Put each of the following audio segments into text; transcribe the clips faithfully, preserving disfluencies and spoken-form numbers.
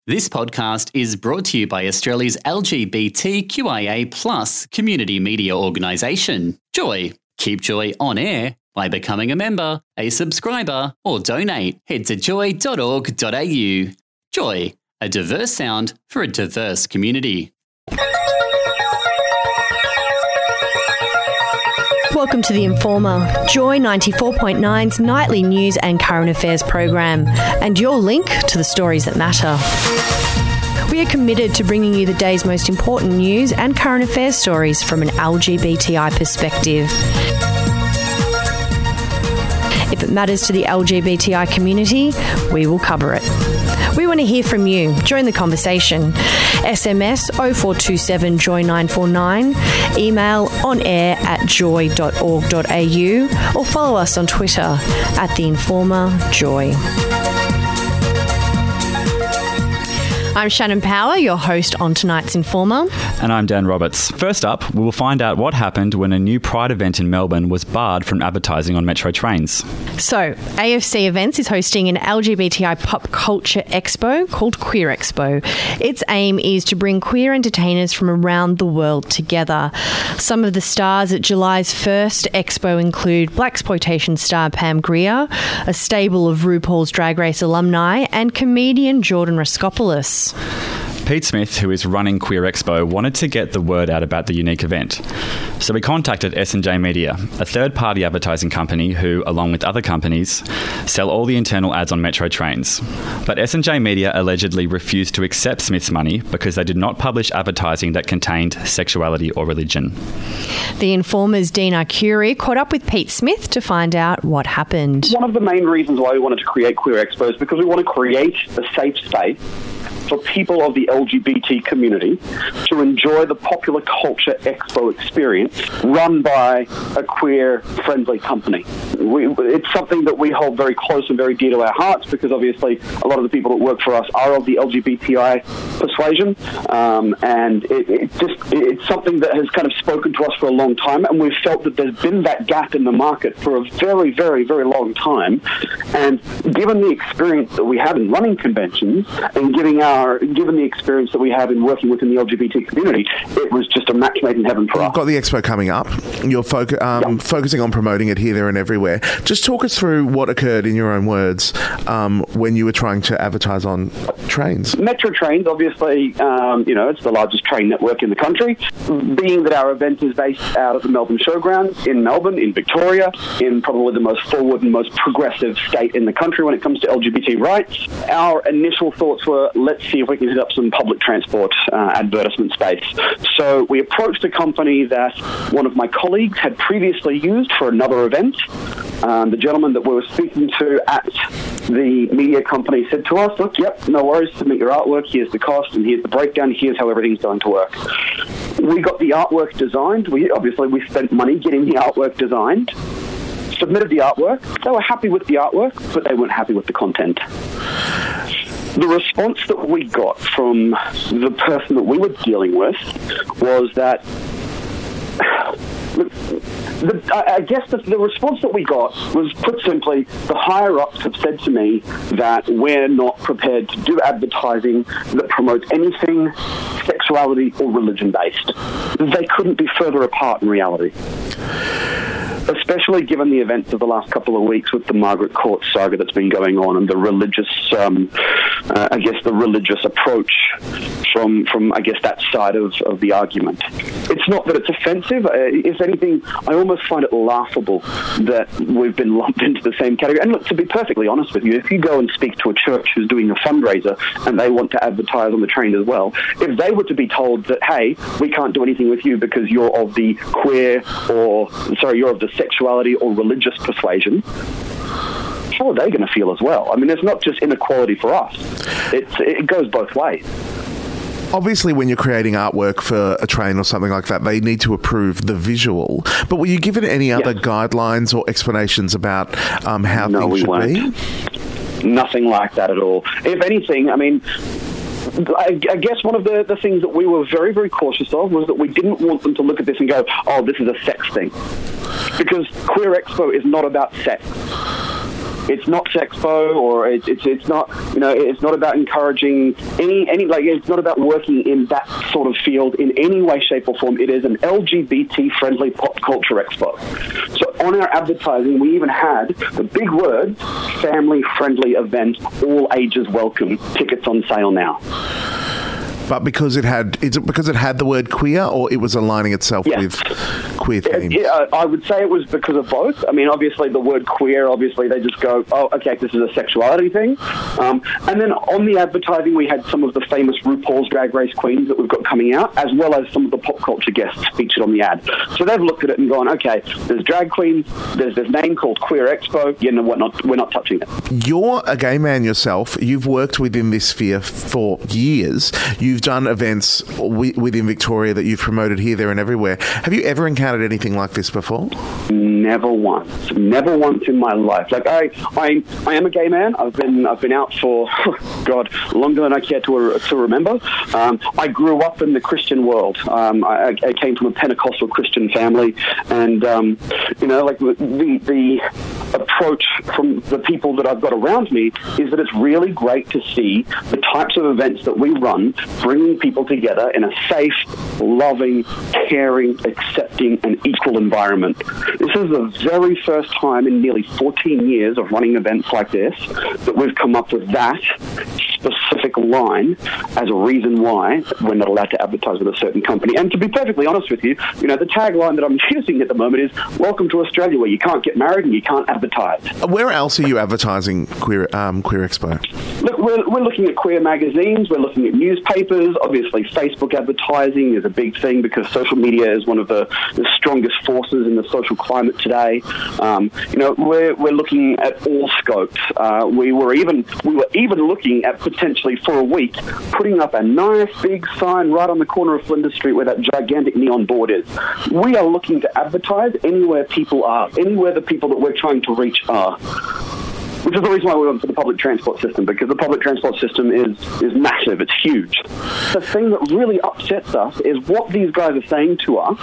This podcast is brought to you by Australia's L G B T Q I A plus community media organisation, Joy. Keep Joy on air by becoming a member, a subscriber, or donate. Head to joy dot org dot a u. Joy, a diverse sound for a diverse community. Welcome to The Informer, Joy ninety-four point nine's nightly news and current affairs program, and your link to the stories that matter. We are committed to bringing you the day's most important news and current affairs stories from an L G B T I perspective. If it matters to the L G B T I community, we will cover it. We want to hear from you. Join the conversation. S M S oh four two seven joy nine four nine, email on air at joy dot org dot a u, or follow us on Twitter at The Informer Joy. I'm Shannon Power, your host on tonight's Informer. And I'm Dan Roberts. First up, we will find out what happened when a new Pride event in Melbourne was barred from advertising on Metro trains. So, A F C Events is hosting an L G B T I pop culture expo called Queer Expo. Its aim is to bring queer entertainers from around the world together. Some of the stars at July's first expo include blaxploitation star Pam Grier, a stable of RuPaul's Drag Race alumni, and comedian Jordan Raskopoulos. Pete Smith, who is running Queer Expo, wanted to get the word out about the unique event. So we contacted S and J Media, a third-party advertising company who, along with other companies, sell all the internal ads on Metro trains. But S and J Media allegedly refused to accept Smith's money because they did not publish advertising that contained sexuality or religion. The Informer's Dean Arcuri caught up with Pete Smith to find out what happened. One of the main reasons why we wanted to create Queer Expo is because we want to create a safe space for people of the L G B T community to enjoy the popular culture expo experience run by a queer-friendly company. We, it's something that we hold very close and very dear to our hearts because obviously a lot of the people that work for us are of the L G B T I persuasion, um, and it, it just it's something that has kind of spoken to us for a long time, and we've felt that there's been that gap in the market for a very, very, very long time. And given the experience that we have in running conventions and giving our given the experience that we have in working within the L G B T community, it was just a match made in heaven for us. You've got the expo coming up. You're foc- um, yep. focusing on promoting it here, there and everywhere. Just talk us through what occurred, in your own words, um, when you were trying to advertise on trains. Metro Trains, obviously, um, you know, it's the largest train network in the country. Being that our event is based out of the Melbourne Showgrounds in Melbourne, in Victoria, in probably the most forward and most progressive state in the country when it comes to L G B T rights, our initial thoughts were, let's see if we can hit up some public transport uh, advertisement space. So we approached a company that one of my colleagues had previously used for another event. Um, the gentleman that we were speaking to at the media company said to us, look, yep, no worries, submit your artwork, here's the cost, and here's the breakdown, here's how everything's going to work. We got the artwork designed. We obviously, we spent money getting the artwork designed, submitted the artwork. They were happy with the artwork, but they weren't happy with the content. The response that we got from the person that we were dealing with was that, the, I guess the, the response that we got was, put simply, the higher-ups have said to me that we're not prepared to do advertising that promotes anything sexuality or religion-based. They couldn't be further apart in reality. Especially given the events of the last couple of weeks with the Margaret Court saga that's been going on and the religious, um, uh, I guess, the religious approach from, from I guess, that side of, of the argument. It's not that it's offensive. Uh, if anything, I almost find it laughable that we've been lumped into the same category. And look, to be perfectly honest with you, if you go and speak to a church who's doing a fundraiser and they want to advertise on the train as well, if they were to be told that, hey, we can't do anything with you because you're of the queer or, sorry, you're of the sexuality or religious persuasion, how are they going to feel as well? I mean, it's not just inequality for us. It's, it goes both ways. Obviously, when you're creating artwork for a train or something like that, they need to approve the visual. But were you given any other yes. guidelines or explanations about um, how no, things we should weren't. be? Nothing like that at all. If anything, I mean, I, I guess one of the, the things that we were very, very cautious of was that we didn't want them to look at this and go, oh, this is a sex thing. Because Queer Expo is not about sex. it's not Sexpo, or it's it's it's not you know it's not about encouraging any any like it's not about working in that sort of field in any way, shape, or form. It is an L G B T friendly pop culture expo. So on our advertising, we even had the big word, family friendly event, all ages welcome, tickets on sale now. But because it had, is it because it had the word queer, or it was aligning itself yes. with queer themes? Yeah, I would say it was because of both. I mean, obviously the word queer, obviously they just go, oh, okay, this is a sexuality thing. Um, and then on the advertising, we had some of the famous RuPaul's Drag Race queens that we've got coming out, as well as some of the pop culture guests featured on the ad. So they've looked at it and gone, okay, there's drag queens, there's this name called Queer Expo, you know what, not, we're not touching it. You're a gay man yourself. You've worked within this sphere for years. You've done events w- within Victoria that you've promoted here, there and everywhere. Have you ever encountered anything like this before? Never once. Never once in my life. Like I, I, I am a gay man. I've been, I've been out for, God, longer than I care to to remember. Um, I grew up in the Christian world. Um, I, I came from a Pentecostal Christian family, and um, you know, like the the approach from the people that I've got around me is that it's really great to see the types of events that we run, bringing people together in a safe, loving, caring, accepting, and equal environment. This is the very first time in nearly fourteen years of running events like this that we've come up with that specific line as a reason why we're not allowed to advertise with a certain company. And to be perfectly honest with you, you know, the tagline that I'm using at the moment is "Welcome to Australia, where you can't get married and you can't advertise." Where else are you advertising Queer um, Queer Expo? Look, we're, we're looking at queer magazines, we're looking at newspapers. Obviously, Facebook advertising is a big thing because social media is one of the, the strongest forces in the social climate today. Um, you know, we're we're looking at all scopes. Uh, we were even we were even looking at potentially for a week putting up a nice big sign right on the corner of Flinders Street where that gigantic neon board is. We are looking to advertise anywhere people are, anywhere the people that we're trying to reach are. Which is the reason why we went for the public transport system, because the public transport system is, is massive, it's huge. The thing that really upsets us is what these guys are saying to us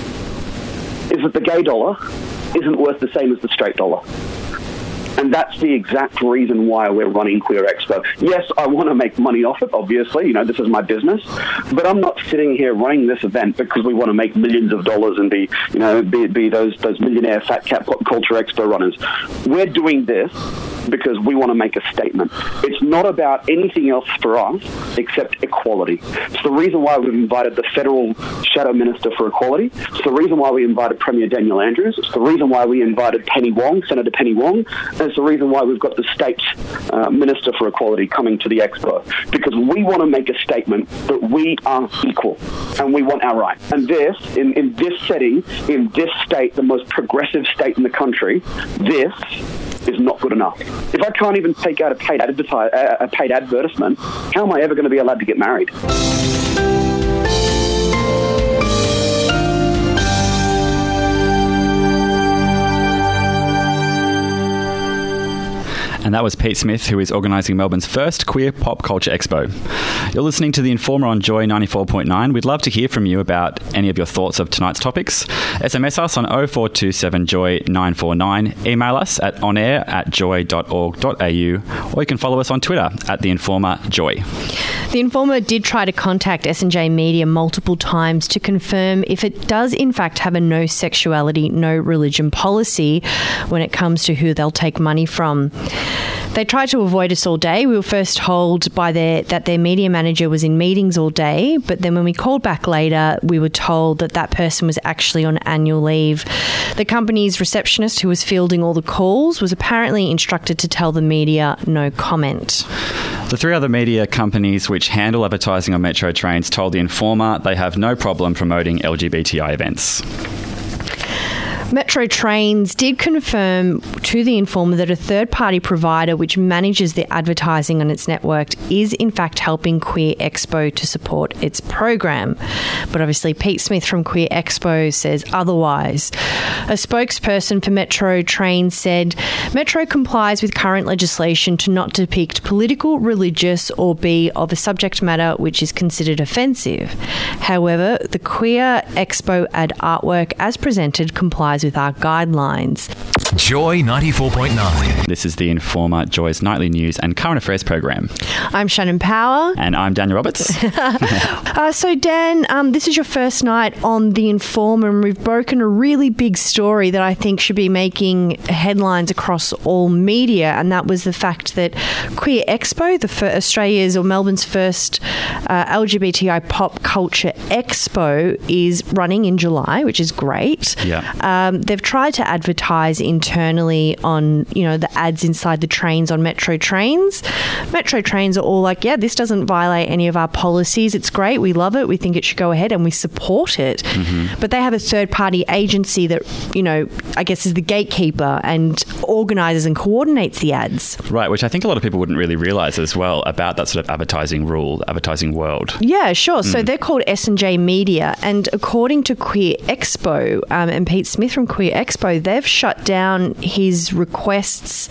is that the gay dollar isn't worth the same as the straight dollar. And that's the exact reason why we're running Queer Expo. Yes, I want to make money off it, obviously. You know, this is my business. But I'm not sitting here running this event because we want to make millions of dollars and be, you know, be, be those, those millionaire fat cat pop culture expo runners. We're doing this because we want to make a statement. It's not about anything else for us except equality. It's the reason why we've invited the federal shadow minister for equality. It's the reason why we invited Premier Daniel Andrews. It's the reason why we invited Penny Wong, Senator Penny Wong. And it's the reason why we've got the state uh, minister for equality coming to the expo. Because we want to make a statement that we are equal and we want our rights. And this, in, in this setting, in this state, the most progressive state in the country, this is not good enough. If I can't even take out a paid, advertise, uh, a paid advertisement, how am I ever going to be allowed to get married? And that was Pete Smith, who is organising Melbourne's first Queer Pop Culture Expo. You're listening to The Informer on Joy ninety-four point nine. We'd love to hear from you about any of your thoughts of tonight's topics. S M S us on oh four two seven joy nine four nine. Email us at onair at joy dot org dot a u. Or you can follow us on Twitter at The Informer Joy. The Informer did try to contact S and J Media multiple times to confirm if it does in fact have a no sexuality, no religion policy when it comes to who they'll take money from. They tried to avoid us all day. We were first told by their that their media manager was in meetings all day, but then when we called back later, we were told that that person was actually on annual leave. The company's receptionist, who was fielding all the calls, was apparently instructed to tell the media no comment. The three other media companies which handle advertising on Metro trains told The Informer they have no problem promoting L G B T I events. Metro Trains did confirm to The Informer that a third-party provider which manages the advertising on its network is in fact helping Queer Expo to support its program. But obviously Pete Smith from Queer Expo says otherwise. A spokesperson for Metro Trains said, Metro complies with current legislation to not depict political, religious or be of a subject matter which is considered offensive. However, the Queer Expo ad artwork as presented complies with our guidelines. Joy ninety-four point nine. This is the Informer, Joy's nightly news and current affairs program. I'm Shannon Power. And I'm Daniel Roberts. uh, so, Dan, um, this is your first night on the Informer, and we've broken a really big story that I think should be making headlines across all media, and that was the fact that Queer Expo, the fir- Australia's or Melbourne's first uh, L G B T I pop culture expo, is running in July, which is great. Yeah. Um, they've tried to advertise internally on, you know, the ads inside the trains on Metro trains. Metro trains are all like, yeah, this doesn't violate any of our policies. It's great. We love it. We think it should go ahead and we support it. Mm-hmm. But they have a third-party agency that, you know, I guess is the gatekeeper and organises and coordinates the ads. Right, which I think a lot of people wouldn't really realise as well about that sort of advertising rule, advertising world. Yeah, sure. Mm. So they're called S and J Media, and according to Queer Expo um, and Pete Smith from Queer Expo, they've shut down his requests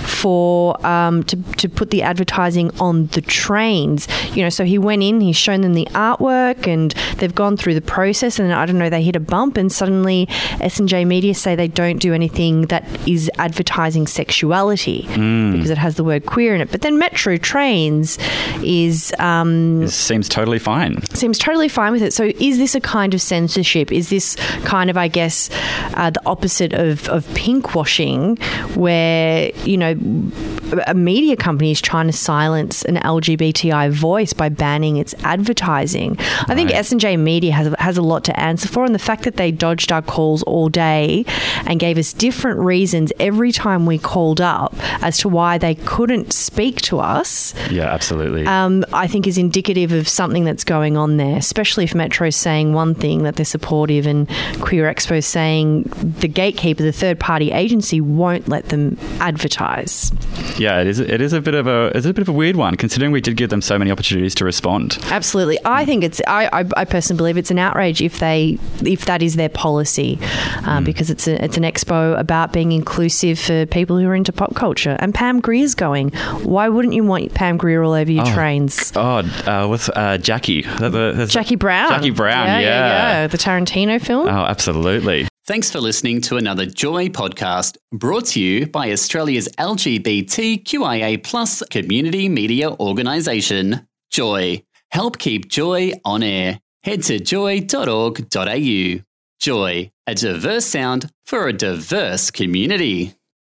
for um, to, to put the advertising on the trains. You know, so he went in, he's shown them the artwork, and they've gone through the process, and I don't know, they hit a bump, and suddenly S and J Media say they don't do anything that is advertising sexuality mm. because it has the word queer in it. But then Metro Trains is... Um, it seems totally fine. Seems totally fine with it. So is this a kind of censorship? Is this kind of, I guess, uh, the opposite of, of pinkwashing, where, you know, a media company is trying to silence an L G B T I voice by banning its advertising? I right. think S and J Media has, has a lot to answer for, and the fact that they dodged our calls all day and gave us different reasons every time we called up as to why they couldn't speak to us. Yeah, absolutely. Um, I think is indicative of something that's going on there, especially if Metro's saying one thing, that they're supportive, and Queer Expo saying the gatekeeper, the third-party agency, won't let them advertise. Yeah, it is. It is a bit of a. It's a bit of a weird one, considering we did give them so many opportunities to respond. Absolutely, I think it's. I, I, I personally believe it's an outrage if they, if that is their policy, um, mm. because it's a, it's an expo about being inclusive for people who are into pop culture. And Pam Greer's going. Why wouldn't you want Pam Greer all over your oh, trains? Oh, uh, what's uh, Jackie? The, the, Jackie Brown. Jackie Brown. Yeah, Yeah, yeah, yeah, the Tarantino film. Oh, absolutely. Thanks for listening to another Joy podcast, brought to you by Australia's L G B T Q I A plus community media organisation, Joy. Help keep Joy on air. Head to joy dot org dot a u. Joy, a diverse sound for a diverse community.